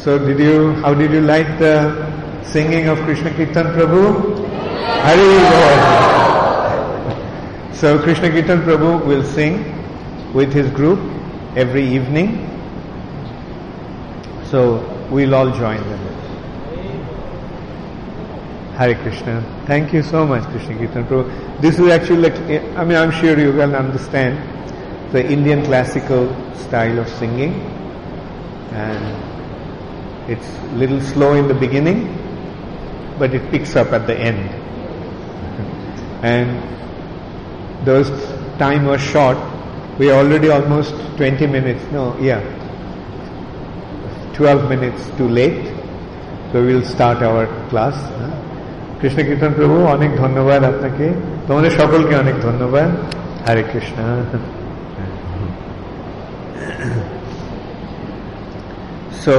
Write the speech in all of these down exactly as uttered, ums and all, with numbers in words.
So did you, how did you like the singing of Krishna Kirtan Prabhu? Hari Bol. So Krishna Kirtan Prabhu will sing with his group every evening. So we'll all join them. Hare Krishna. Thank you so much, Krishna Kirtan Prabhu. This is actually, like, I mean, I'm sure you can understand the Indian classical style of singing, and it's a little slow in the beginning, but it picks up at the end. And those time was short. We are already almost twenty minutes, no, yeah, twelve minutes too late. So we'll start our class. Krishna Kirtan Prabhu, অনেক ধন্যবাদ আপনাকে, তোমাদের সকলকে অনেক ধন্যবাদ. Hare Krishna. So,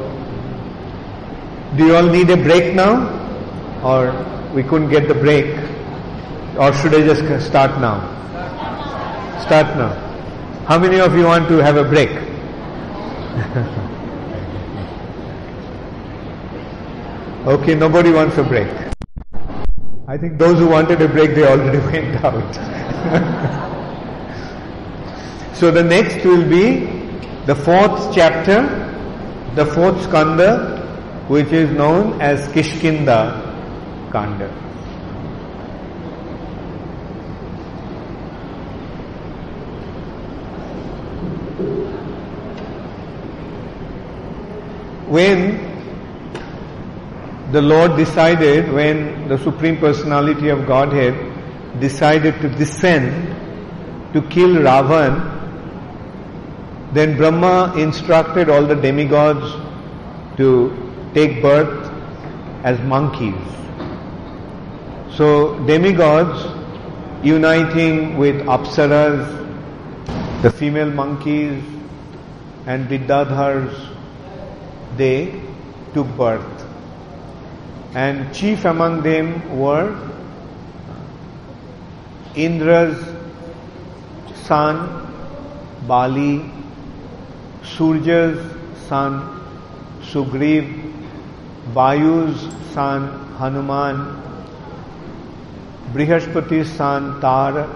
do you all need a break now? Or we couldn't get the break? Or should I just start now? Start now. How many of you want to have a break? Okay, nobody wants a break. I think those who wanted a break, they already went out. So the next will be the fourth chapter, the fourth skanda, which is known as Kishkinda Kanda. When the Lord decided, when the Supreme Personality of Godhead decided to descend to kill Ravan, then Brahma instructed all the demigods to take birth as monkeys. So demigods uniting with Apsaras, the female monkeys, and Vidyadhars, they took birth. And chief among them were Indra's son Bali, Surya's son Sugriv, Vayu's son Hanuman, Brihaspati's son Tara,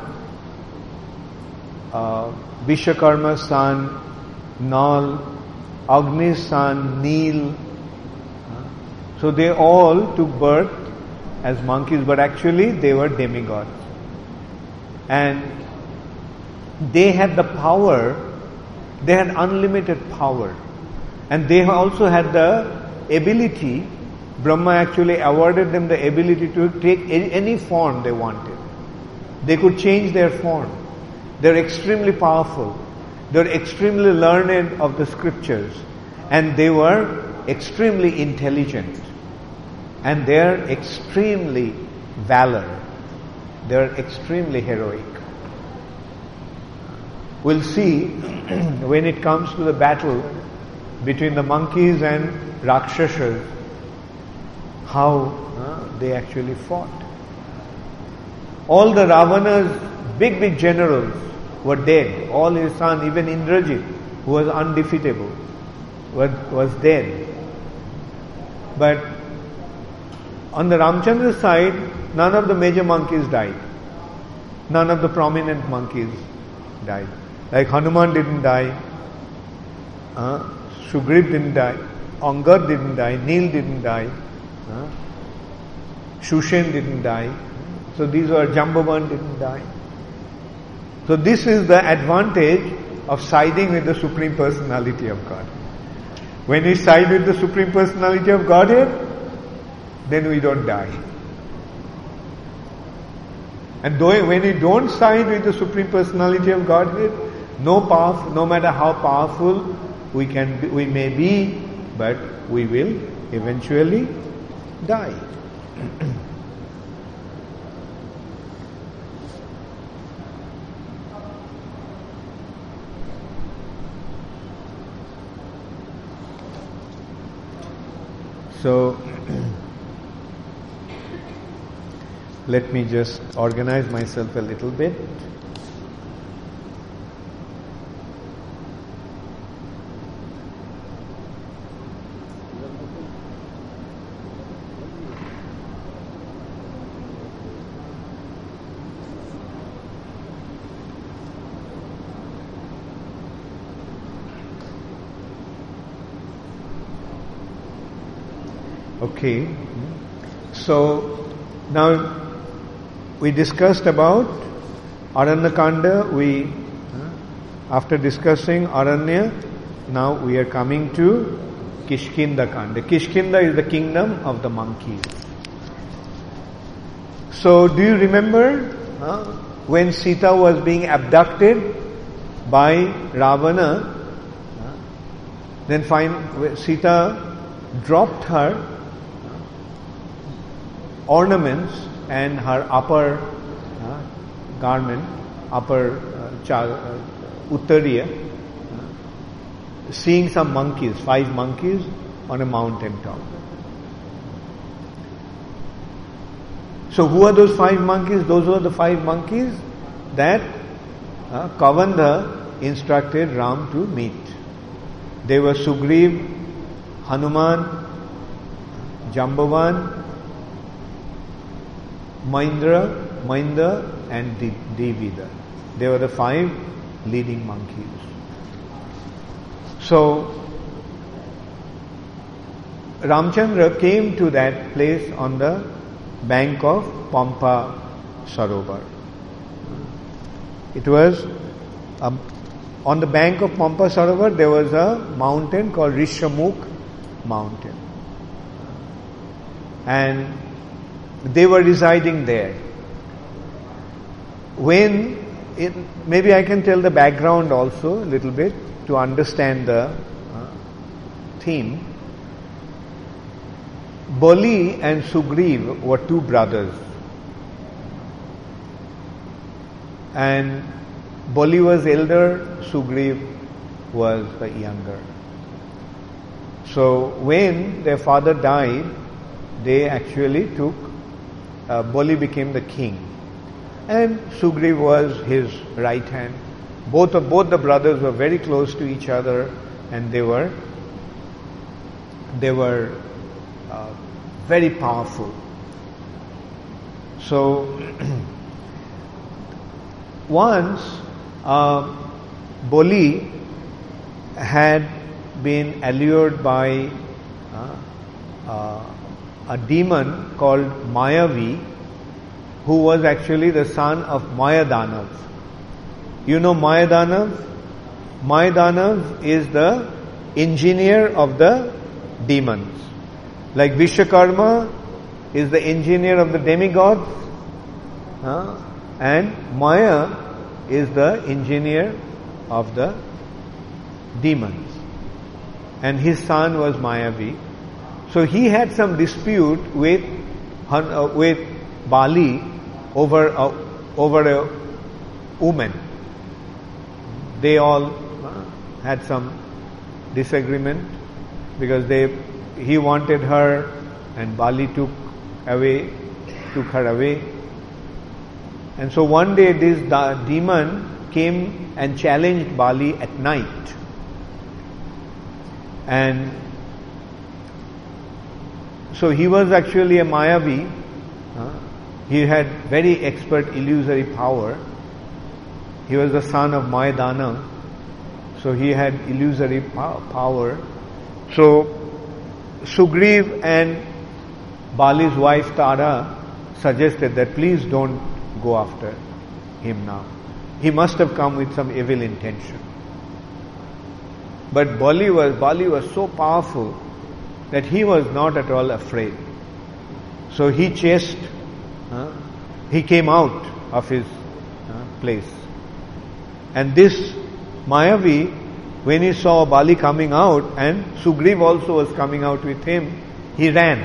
uh, Vishwakarma's son Nal, Agni's son Neel. So they all took birth as monkeys, but actually they were demigods. And they had the power, they had unlimited power. And they also had the ability, Brahma actually awarded them the ability to take any form they wanted. They could change their form. They're extremely powerful. They're extremely learned of the scriptures. And they were extremely intelligent. And they're extremely valor. They're extremely heroic. We'll see when it comes to the battle between the monkeys and Rakshasas, how uh, they actually fought. All the Ravana's big, big generals were dead. All his son, even Indrajit, who was undefeatable, was, was dead. But on the Ramchandra side, none of the major monkeys died. None of the prominent monkeys died. Like Hanuman didn't die, uh, Sugriv didn't die, Angad didn't die, Neel didn't die, uh, Shushan didn't die. So these were, Jambavan didn't die. So this is the advantage of siding with the Supreme Personality of God. When we side with the Supreme Personality of Godhead, then we don't die. And though when we don't side with the Supreme Personality of Godhead, no power, no matter how powerful we can, be, we may be, but we will eventually die. So, let me just organize myself a little bit. Okay. So now we discussed about Aranyakanda. We, after discussing Aranya, now we are coming to Kishkinda Kanda. Kishkinda is the kingdom of the monkeys. So do you remember uh, when Sita was being abducted by Ravana? Uh, then find Sita dropped her ornaments and her upper uh, garment, upper uh, cha- uh, uttariya, uh, seeing some monkeys, five monkeys on a mountain top. So who are those five monkeys? Those were the five monkeys that uh, Kavandha instructed Ram to meet. They were Sugriv, Hanuman, Jambavan, Maindra, Mainda and Devida. They were the five leading monkeys. So Ramchandra came to that place on the bank of Pampa Sarovar. It was um, on the bank of Pampa Sarovar there was a mountain called Rishamukh mountain. And they were residing there. When, it, maybe I can tell the background also a little bit to understand the uh, theme. Bali and Sugriv were two brothers. And Bali was elder, Sugriv was the younger. So when their father died, they actually took Uh, Bali became the king, and Sugriv was his right hand. Both of both the brothers were very close to each other, and they were they were uh, very powerful. So once uh, Bali had been allured by uh, uh, a demon called Mayavi, who was actually the son of Mayadanav. You know Mayadanav? Mayadanav is the engineer of the demons. Like Vishwakarma is the engineer of the demigods, uh, and Maya is the engineer of the demons. And his son was Mayavi. So he had some dispute with uh, with Bali over a, over a woman. They all uh, had some disagreement because they he wanted her and Bali took away took her away. And so one day this demon came and challenged Bali at night. And so he was actually a Mayavi. Uh, he had very expert illusory power. He was the son of Mayadana. So he had illusory power. So Sugriv and Bali's wife Tara suggested that please don't go after him now. He must have come with some evil intention. But Bali was, Bali was so powerful that he was not at all afraid. So he chased, uh, he came out of his uh, place. And this Mayavi, when he saw Bali coming out and Sugriv also was coming out with him, he ran.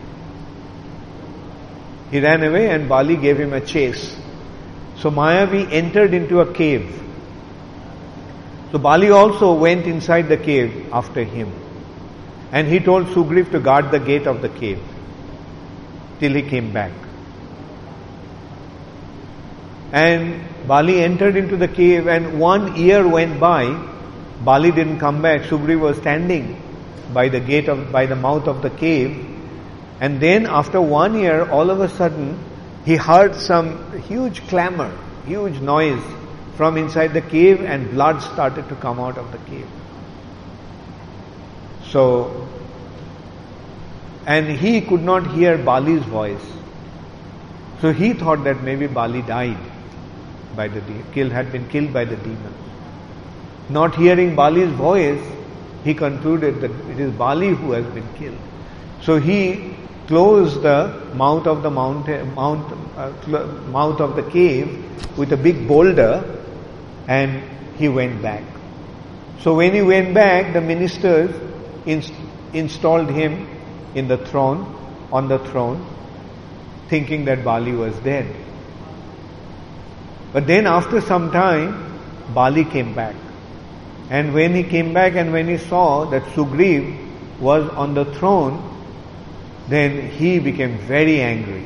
He ran away and Bali gave him a chase. So Mayavi entered into a cave. So Bali also went inside the cave after him. And he told Sugriv to guard the gate of the cave till he came back. And Bali entered into the cave, and one year went by. Bali didn't come back. Sugriv was standing by the gate of, by the mouth of the cave. And then after one year, all of a sudden, he heard some huge clamor, huge noise from inside the cave, and blood started to come out of the cave. So and he could not hear Bali's voice. So he thought that maybe Bali died by the de- killed had been killed by the demons. Not hearing Bali's voice, he concluded that it is Bali who has been killed. So he closed the mouth of the mountain, mount, uh, cl- mouth of the cave with a big boulder, and he went back. So when he went back, the ministers inst- installed him in the throne, on the throne, thinking that Bali was dead. But then after some time, Bali came back. And when he came back and when he saw that Sugriv was on the throne, then he became very angry.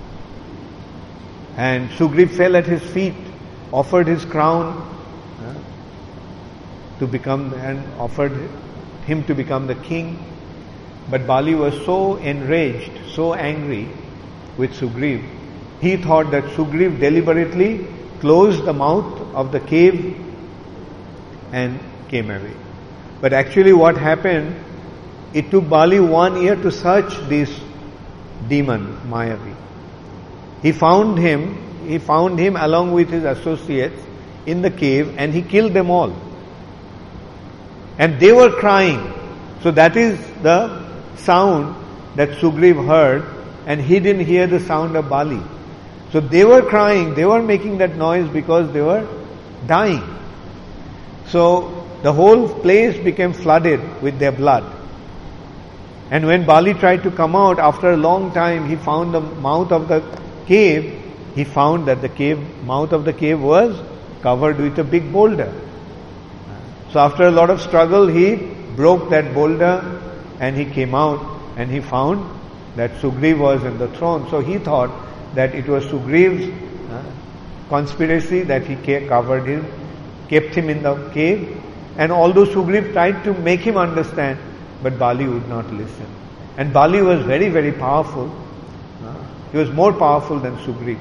And Sugriv fell at his feet, offered his crown uh, to become, and offered him to become the king. But Bali was so enraged, so angry with Sugriv, he thought that Sugriv deliberately closed the mouth of the cave and came away. But actually what happened, it took Bali one year to search this demon, Mayavi. He found him, he found him along with his associates in the cave, and he killed them all. And they were crying. So that is the sound that Sugriv heard, and he didn't hear the sound of Bali. So they were crying, they were making that noise because they were dying. So the whole place became flooded with their blood. And when Bali tried to come out, after a long time, he found the mouth of the cave. He found that the cave, mouth of the cave was covered with a big boulder. So after a lot of struggle, he broke that boulder and he came out and he found that Sugriv was in the throne. So he thought that it was Sugriv's uh, conspiracy that he covered him, kept him in the cave. And although Sugriv tried to make him understand, but Bali would not listen. And Bali was very, very powerful. Uh, he was more powerful than Sugriv.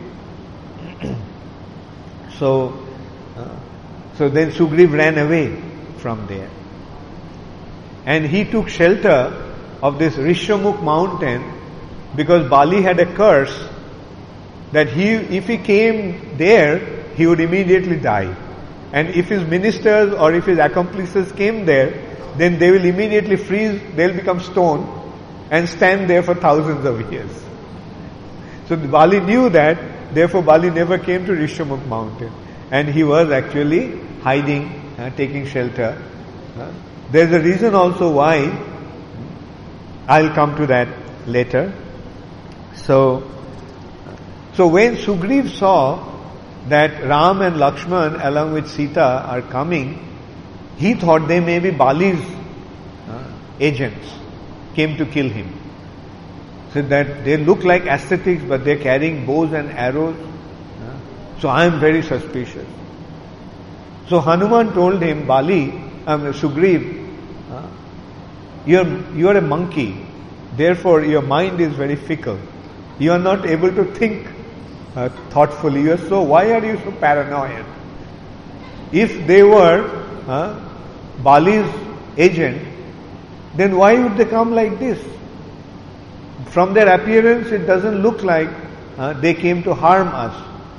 so, uh, so then Sugriv ran away from there. And he took shelter of this Rishyamukh mountain because Bali had a curse that he, if he came there, he would immediately die. And if his ministers or if his accomplices came there, then they will immediately freeze, they'll become stone and stand there for thousands of years. So Bali knew that, therefore Bali never came to Rishyamukh mountain. And he was actually hiding, uh, taking shelter. Uh, there's a reason also why, I'll come to that later. So, so when Sugriv saw that Ram and Lakshman along with Sita are coming, he thought they may be Bali's uh, agents, came to kill him. So that they look like ascetics, but they're carrying bows and arrows. Uh, so I am very suspicious. So Hanuman told him, Bali, um, Sugriv, uh, you're, you're a monkey. Therefore your mind is very fickle. You are not able to think uh, thoughtfully. You are so, why are you so paranoid? If they were uh, Bali's agent, then why would they come like this? From their appearance, it doesn't look like uh, they came to harm us.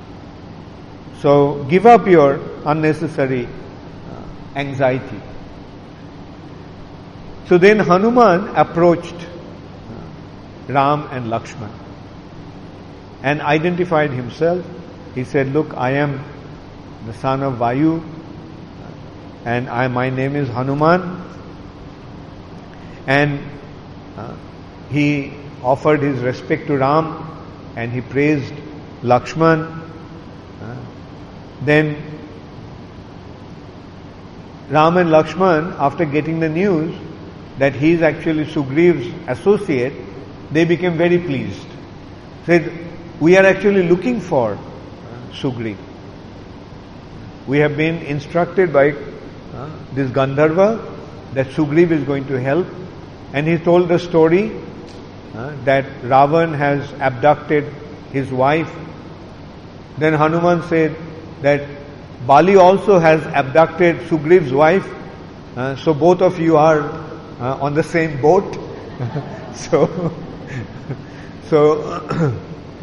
So give up your unnecessary uh, anxiety. So then Hanuman approached uh, Ram and Lakshman and identified himself. He said, look, I am the son of Vayu, and I, my name is Hanuman. And uh, he offered his respect to Ram and he praised Lakshman. Uh, then Ram and Lakshman, after getting the news that he is actually Sugriv's associate, they became very pleased. Said, we are actually looking for uh, Sugriv. We have been instructed by uh, this Gandharva that Sugriv is going to help. And he told the story uh, that Ravan has abducted his wife. Then Hanuman said that Bali also has abducted Sugriv's wife. Uh, so both of you are uh, on the same boat. so So,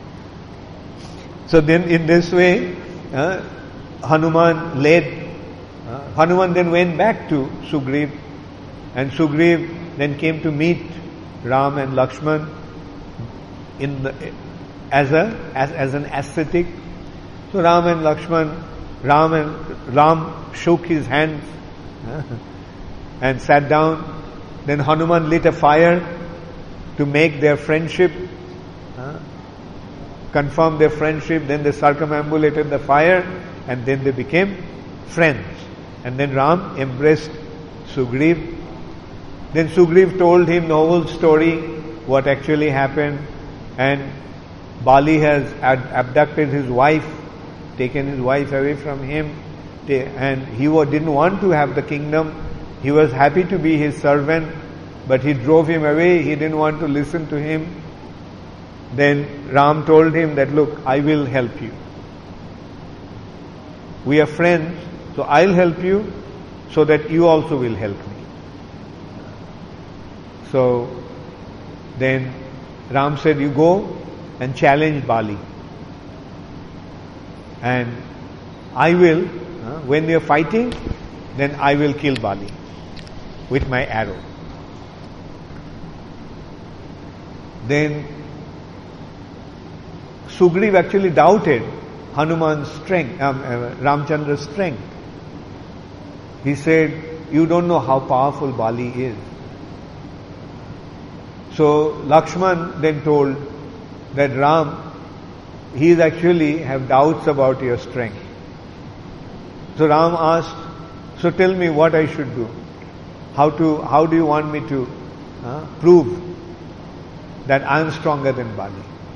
so then in this way, uh, Hanuman led, uh, Hanuman then went back to Sugriv, and Sugriv then came to meet Ram and Lakshman in the, as a as, as an ascetic. So Ram and Lakshman, Ram and Ram shook his hands uh, and sat down. Then Hanuman lit a fire to make their friendship, uh, confirm their friendship. Then they circumambulated the fire, and then they became friends. And then Ram embraced Sugriv. Then Sugriv told him the whole story, what actually happened, and Bali has ad- abducted his wife, taken his wife away from him, and he didn't want to have the kingdom. He was happy to be his servant, but he drove him away. He didn't want to listen to him. Then Ram told him that, look, I will help you. We are friends, so I'll help you so that you also will help me. So then Ram said, you go and challenge Bali. And I will, uh, when we are fighting, then I will kill Bali with my arrow. Then Sugriv actually doubted Hanuman's strength, um, uh, Ramchandra's strength. He said, you don't know how powerful Bali is. So Lakshman then told that Ram, he is actually have doubts about your strength. So Ram asked, so tell me what I should do. How to? How do you want me to uh, prove that I am stronger than Bali?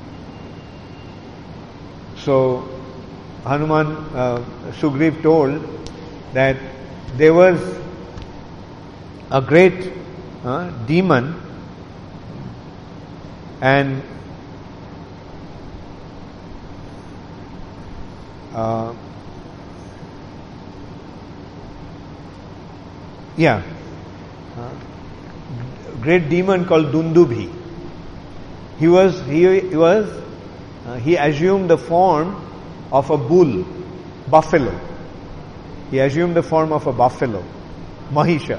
So Hanuman, uh, Sugriv told that there was a great uh, demon, and uh, yeah, uh, great demon called Dundubhi. He was he, he was uh, he assumed the form of a bull, buffalo. He assumed the form of a buffalo, Mahisha,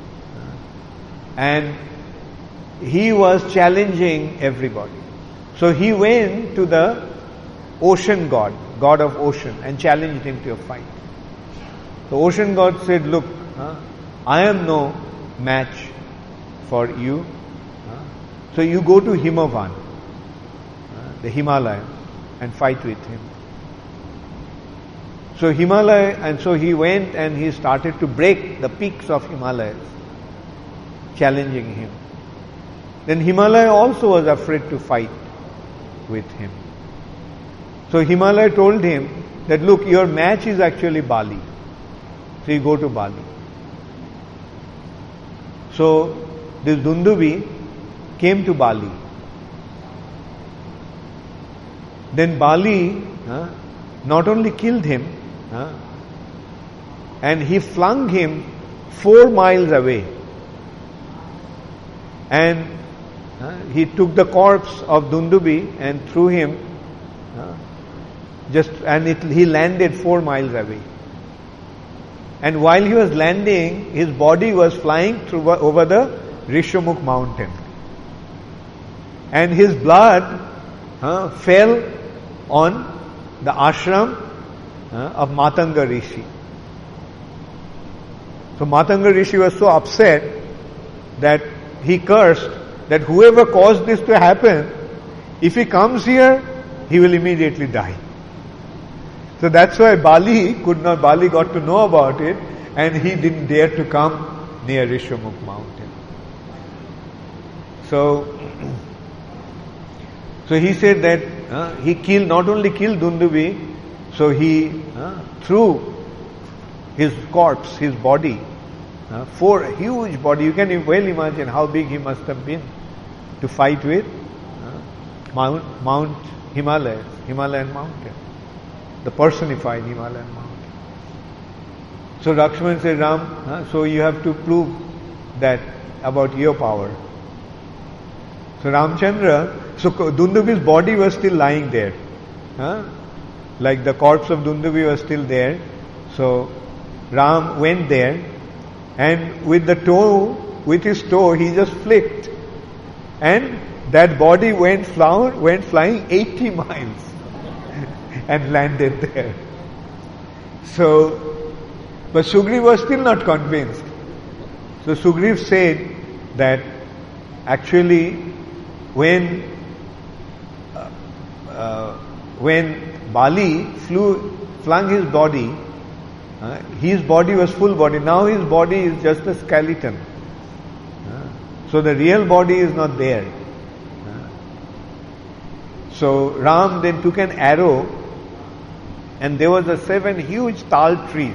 and he was challenging everybody. So he went to the ocean god, god of ocean, and challenged him to a fight. The ocean god said, look, huh, I am no match for you. Huh? So you go to Himavan, uh, the Himalaya, and fight with him. So Himalaya, and so he went and he started to break the peaks of Himalayas, challenging him. Then Himalaya also was afraid to fight with him. So Himalaya told him that, look, your match is actually Bali. So you go to Bali. So this Dundubi came to Bali. Then Bali uh, not only killed him, uh, and he flung him four miles away. And uh, he took the corpse of Dundubi and threw him, uh, just and it, he landed four miles away. And while he was landing, his body was flying through over the Rishamukh mountain. And his blood uh, fell on the ashram uh, of Matanga Rishi. So Matanga Rishi was so upset that he cursed that whoever caused this to happen, if he comes here, he will immediately die. So that's why Bali could not, Bali got to know about it, and he didn't dare to come near Rishamukh mountain. So, so he said that uh, he killed, not only killed Dundubi, so he uh, threw his corpse, his body, uh, four huge body. You can well imagine how big he must have been to fight with uh, Mount, Mount Himalayas, Himalayan mountain, the personified Himalayan mountain. So Lakshman said, Ram, uh, so you have to prove that about your power. So Ramchandra, so Dundubi's body was still lying there. Huh? Like the corpse of Dundubi was still there. So Ram went there, and with the toe, with his toe, he just flicked, and that body went flower, went flying eighty miles and landed there. So, but Sugriv was still not convinced. So Sugriv said that actually when uh, uh, when Bali flew, flung his body, uh, his body was full body. Now his body is just a skeleton. Uh, so the real body is not there. Uh, so Ram then took an arrow, and there was a seven huge tal trees.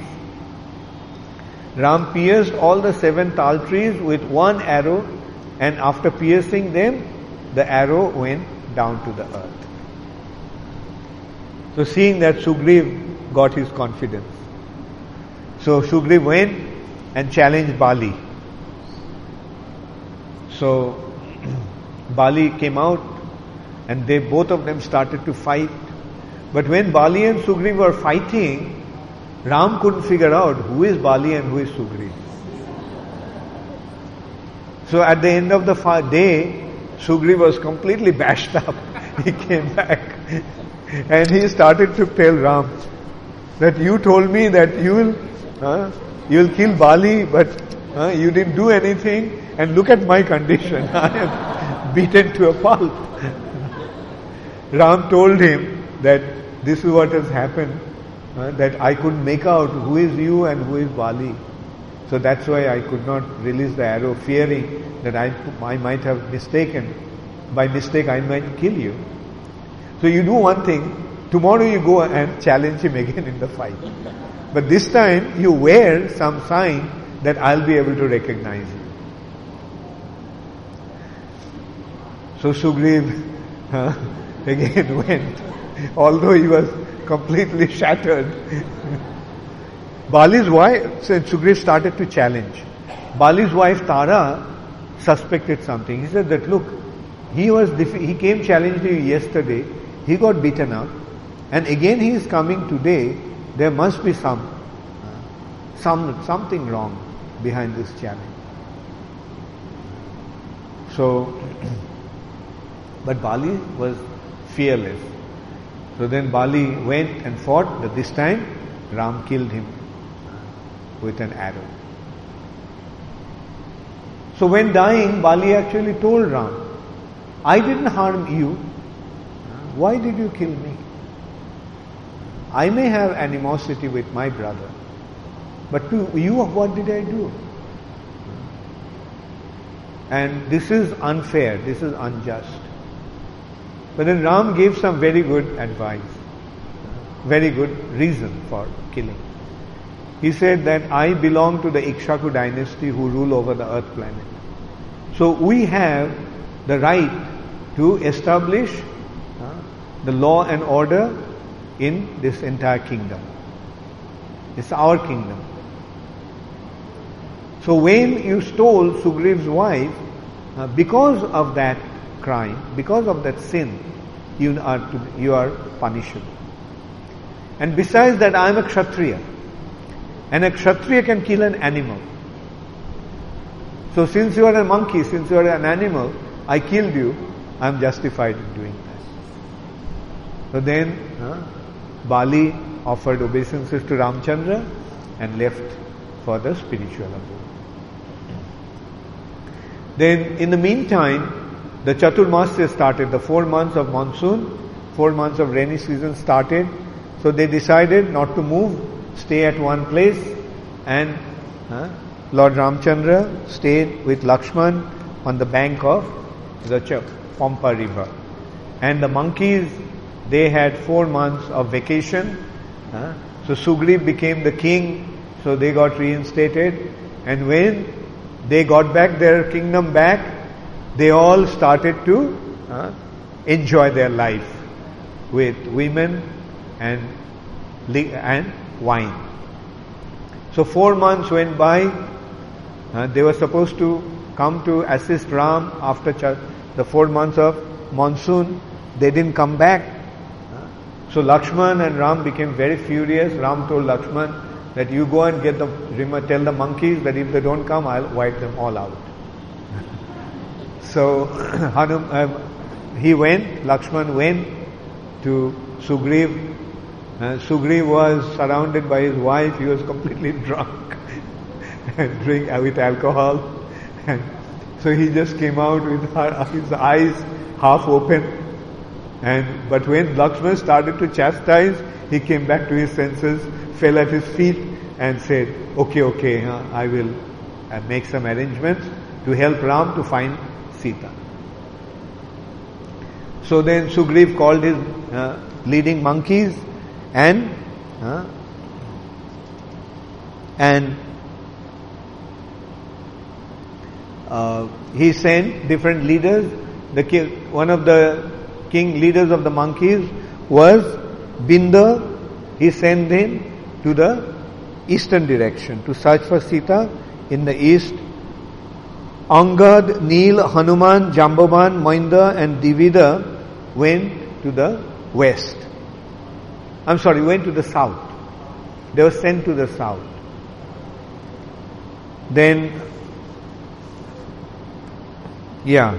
Ram pierced all the seven tal trees with one arrow, and after piercing them, the arrow went down to the earth. So seeing that, Sugriv got his confidence. So Sugriv went and challenged Bali. So Bali came out, and they both of them started to fight. But when Bali and Sugriv were fighting, Ram couldn't figure out who is Bali and who is Sugriv. So at the end of the day, Sugriv was completely bashed up. He came back and he started to tell Ram that you told me that you will uh, you will kill Bali, but uh, you didn't do anything, and look at my condition. I am beaten to a pulp. Ram told him that this is what has happened, uh, that I couldn't make out who is you and who is Bali. So that's why I could not release the arrow, fearing that I, I might have mistaken. By mistake, I might kill you. So you do one thing, tomorrow you go and challenge him again in the fight. But this time, you wear some sign that I'll be able to recognize you. So Sugriv uh, again went, although he was completely shattered. Bali's wife, so Sugriv started to challenge. Bali's wife Tara suspected something. He said that, look, he was he came challenging you yesterday, he got beaten up, and again he is coming today. There must be some, some something wrong behind this challenge. So, but Bali was fearless. So then Bali went and fought, but this time Ram killed him with an arrow. So when dying, Bali actually told Ram, I didn't harm you. Why did you kill me? I may have animosity with my brother, but to you, what did I do? And this is unfair, this is unjust. But then Ram gave some very good advice, very good reason for killing. He said that I belong to the Ikshaku dynasty who rule over the earth planet. So we have the right to establish uh, the law and order in this entire kingdom. It's our kingdom. So when you stole Sugriv's wife, uh, because of that crime, because of that sin, you are to, you are punishable. And besides that, I am a Kshatriya, and a Kshatriya can kill an animal. So since you are a monkey, since you are an animal, I killed you, I am justified in doing that. So then uh, Bali offered obeisances to Ramchandra and left for the spiritual abode. Then in the meantime, the Chaturmasya started, the four months of monsoon, four months of rainy season started. So they decided not to move, stay at one place, and uh, Lord Ramchandra stayed with Lakshman on the bank of the Pampa river. And the monkeys, they had four months of vacation. Uh, so Sugriv became the king, so they got reinstated. And when they got back their kingdom back, they all started to uh, enjoy their life with women and and wine. So four months went by. Uh, they were supposed to come to assist Ram after Ch- the four months of monsoon, they didn't come back. So Lakshman and Ram became very furious. Ram told Lakshman that you go and get the, tell the monkeys that if they don't come, I'll wipe them all out. So Hanum, uh, he went, Lakshman went to Sugriv. Uh, Sugriv was surrounded by his wife. He was completely drunk and drink uh, with alcohol. And so he just came out with her, his eyes half open. And but when Lakshman started to chastise, he came back to his senses, fell at his feet, and said, "Okay, okay, uh, I will uh, make some arrangements to help Ram to find Sita." So then Sugriv called his uh, leading monkeys. And uh, and uh, he sent different leaders. The king, one of the king leaders of the monkeys was Binda. He sent him to the eastern direction to search for Sita in the east. Angad, Neel, Hanuman, Jambavan, Moinda, and Divida went to the west. I'm sorry, went to the south. They were sent to the south. Then, yeah.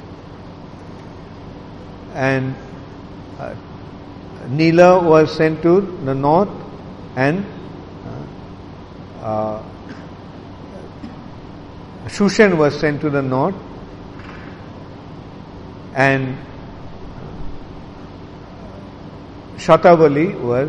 And uh, Neela was sent to the north, and uh, uh, Shushan was sent to the north, and Shatabali was,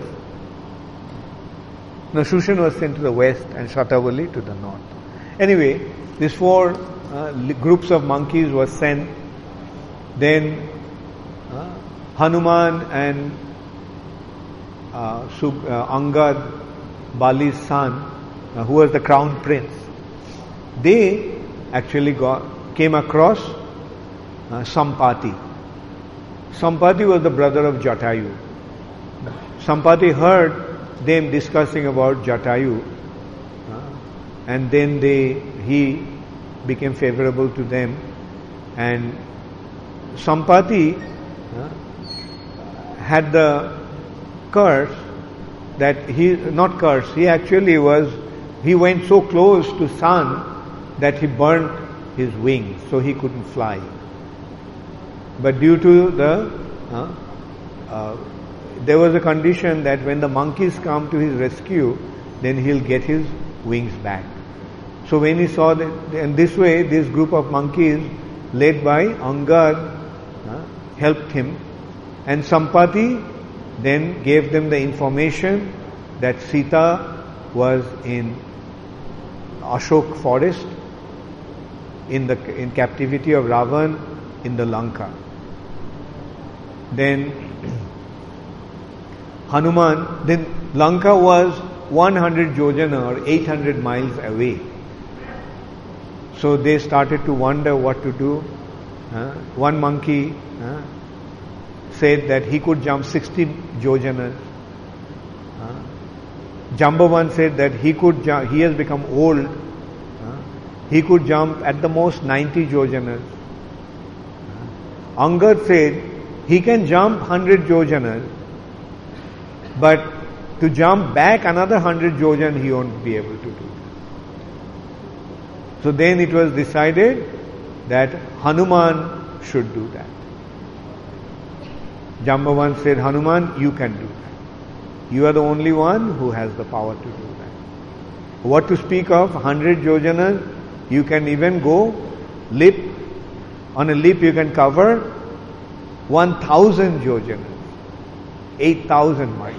no, Shushan was sent to the west and Shatabali to the north. Anyway, these four uh, groups of monkeys were sent. Then uh, Hanuman and uh, Sug, uh, Angad, Bali's son, uh, who was the crown prince, they actually got, came across uh, Sampati. Sampati was the brother of Jatayu. Sampati heard them discussing about Jatayu, uh, and then they he became favorable to them. And Sampati uh, had the curse that he, not curse, he actually was, he went so close to sun that he burnt his wings, so he couldn't fly. But due to the uh, uh, there was a condition that when the monkeys come to his rescue, then he'll get his wings back. So when he saw that, and this way, this group of monkeys, led by Angad, uh, helped him. And Sampati then gave them the information that Sita was in Ashok forest, in the in captivity of Ravan in the Lanka. Then Hanuman, then Lanka was one hundred yojana or eight hundred miles away. So they started to wonder what to do. Uh, one monkey uh, said that he could jump sixty yojanas. Uh, Jambavan said that he could jump, he has become old. Uh, he could jump at the most ninety yojanas. Uh, Angad said he can jump one hundred yojanas. But to jump back another hundred yojan, he won't be able to do. So then it was decided that Hanuman should do that. Jambavan said, Hanuman, you can do that. You are the only one who has the power to do that. What to speak of one hundred yojanas, you can even go leap. On a leap you can cover one thousand yojanas. eight thousand miles.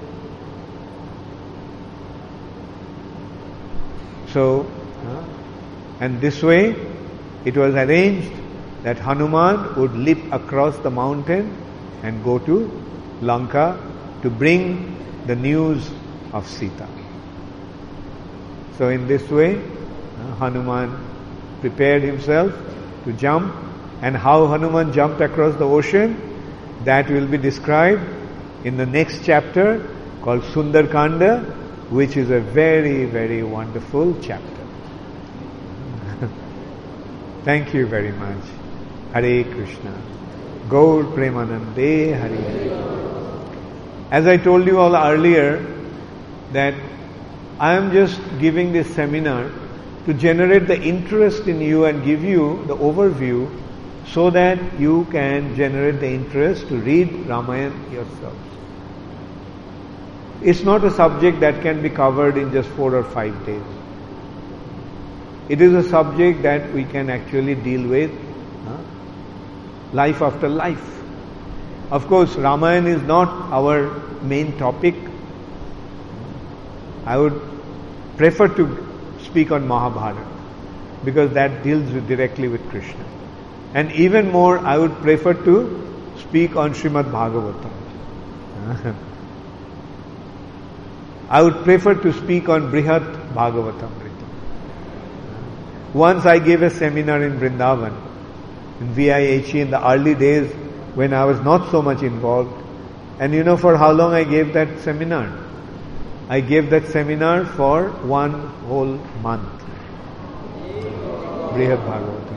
So, uh, and this way it was arranged that Hanuman would leap across the mountain and go to Lanka to bring the news of Sita. So in this way, uh, Hanuman prepared himself to jump, and how Hanuman jumped across the ocean, that will be described in the next chapter called Sundarkanda, which is a very, very wonderful chapter. Thank you very much. Hare Krishna. Gaur Premanande Hare Hare. As I told you all earlier, that I am just giving this seminar to generate the interest in you and give you the overview so that you can generate the interest to read Ramayana yourselves. It's not a subject that can be covered in just four or five days. It is a subject that we can actually deal with huh? life after life. Of course, Ramayana is not our main topic. I would prefer to speak on Mahabharata because that deals with directly with Krishna. And even more, I would prefer to speak on Srimad Bhagavatam. I would prefer to speak on Brihat Bhagavatam. Once I gave a seminar in Vrindavan, in V I H E in the early days when I was not so much involved. And you know for how long I gave that seminar? I gave that seminar for one whole month. Brihat Bhagavatam.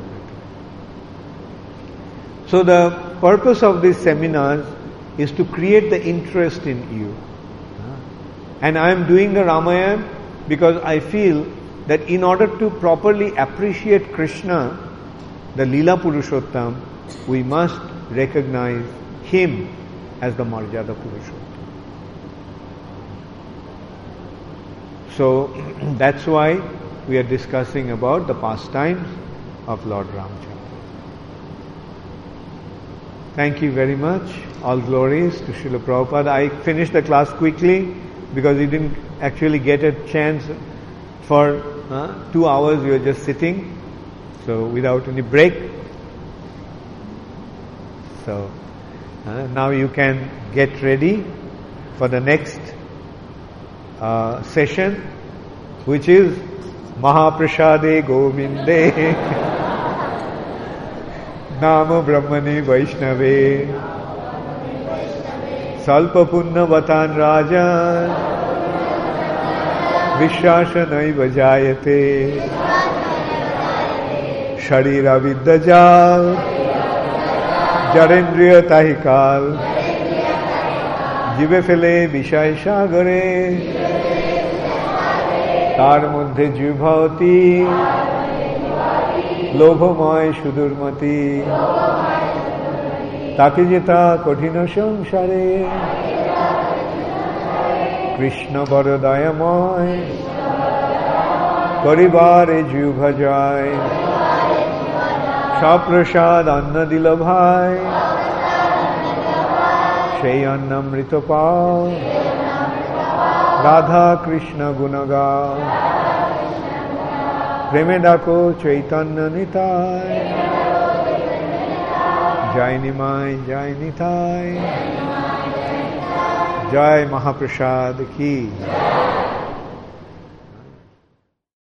So the purpose of these seminars is to create the interest in you. And I am doing the Ramayana because I feel that in order to properly appreciate Krishna, the Leela Purushottam, we must recognize him as the Marjada Purushottam. So that's why we are discussing about the pastimes of Lord Ramchandra. Thank you very much. All glories to Srila Prabhupada. I finished the class quickly because we didn't actually get a chance for uh, two hours we were just sitting, so without any break. So uh, now you can get ready for the next uh, session, which is Mahaprasade Govinde Nama Brahmani Vaishnave Salpa Punna Vatan Rajan Vishashanaiva Jayate Sharira Viddajal Jarendriya Tahikal Jive Fele Vishai Shagare Tar Muddhe Jivhati Lobhamay Shudurmati Takijita Kothina Samsare Krishna Varadayamay Karibare Jiv Bhajay Shaprashad Anna Dilabhai Shey Annamritapal Radha Krishna Gunaga Premedako Chaitanya Nitai Jai Nimai Jai Nitai Jai Mahaprasad Ki